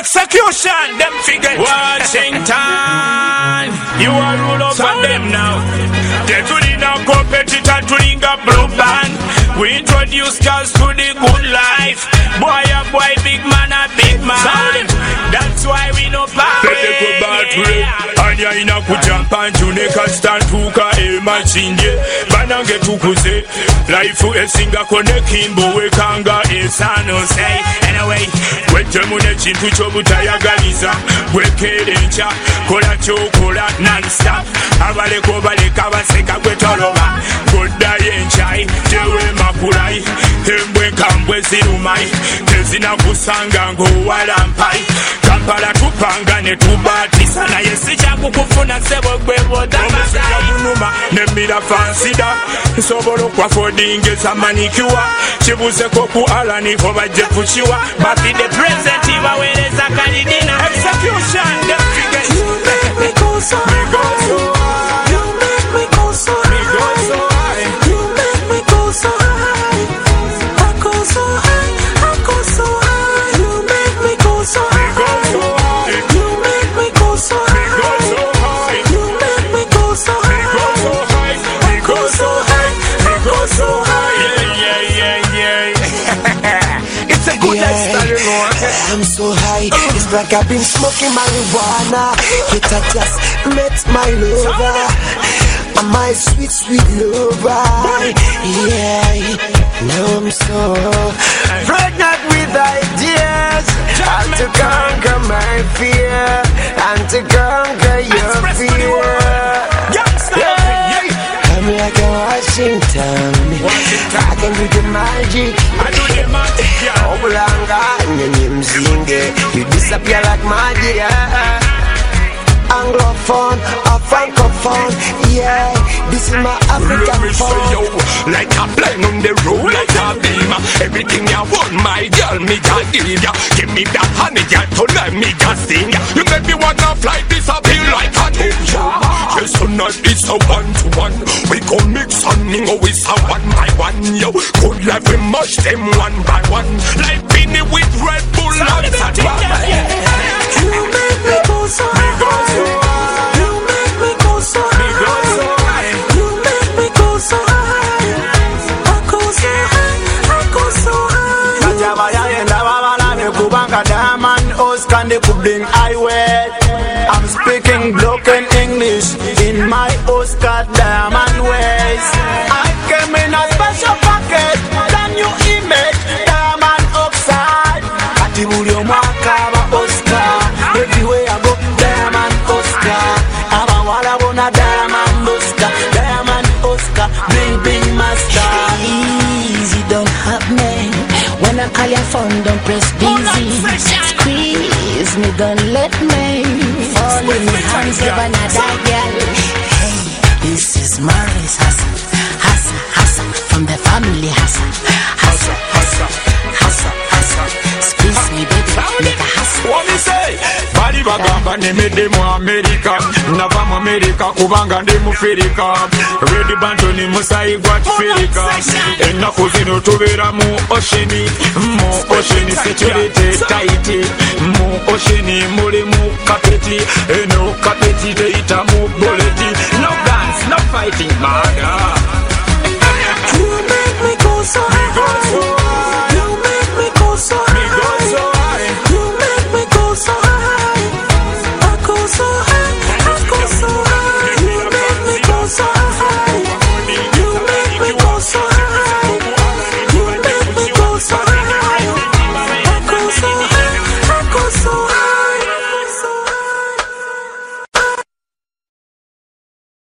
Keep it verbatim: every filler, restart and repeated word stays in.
Execution, them figure. Washington, you are rule over them now. They do the now competitor to ring a blue band. We introduce girls to the good life. Boy, a boy, big man, a big man. That's why we no power. Anya ina kujampa njuneka stantuka e machinje banange tukuse life esinga kone kimbo wekanga esano say anyway wete mune chintu chobutayagaliza wekerencha kola chokola non-stop abaleko baleka baseka gwetoloba godda yenchai tewe makulai embwe kambwe zirumai tezina kusanga ngo walampai kampala tupanga ne tubatisa na yesicha kukufuna sebo gwebo damasai nemira fansida sobolo kwa fodinge zamanikiwa chibuze koku alani hoba jefuchiwa but in the present iba weleza kalidina execution the figure you make me go so high you make me go so high you make me go so high I go so high I go so high you make me go so high you make me go so high so high, yeah, yeah, yeah, yeah. It's a good yeah. lifestyle, you know. I'm so high, it's like I've been smoking marijuana. It I just met my lover, my sweet, sweet lover. Yeah, now I'm so pregnant with ideas. How to conquer my fear and to conquer your fear. I'm like a Washington. Washington. I can do the magic. I do the magic, yeah. Obulanga, and you disappear like magic. Anglophone, a francophone, yeah. This is my African phone. Like a plane on the road, like a beam. Everything you want, my girl, me can give ya. Give me that honey, girl, to let me can sing ya. You make me wanna fly, disappear like a ninja. Yes, tonight it's a one-to-one. We go mix and mingle, it's a one by one, yo. Good life, we mush them one by one. Like Beanie with Red Bull, and Sativa. You make me go so high. You make me go so high. You make me go so high. I go so high. I go so high. Kajabaya yenda babala me kubanga diamond Oscar ne kubling highway. I'm speaking broken English in my Oscar diamond ways. I came in a special package, brand new image, diamond oxide. Atibulio mwaka ba Oscar. Everywhere I go, diamond Oscar. Abawala bona diamond Oscar, diamond Oscar, bling bling master. Easy, don't hurt me. When I call your phone, don't press busy. Squeeze me, don't let me fall in the hands of another girl. Hey, this is Maurice Hassan, Hassan, Hassan, from the family Hassan, Hassan, Hassan, Hassan, Hassan. Squeeze me, baby, make a Hassan. What me say? Bali bagamba nemede mu America, nava mu America kubanga ndi mu Africa. Ready bantu ni musayi gwa Africa. Ennaku zino tubeera mu oceani, mu oceani security tight, mu oceani muli mu kapeti.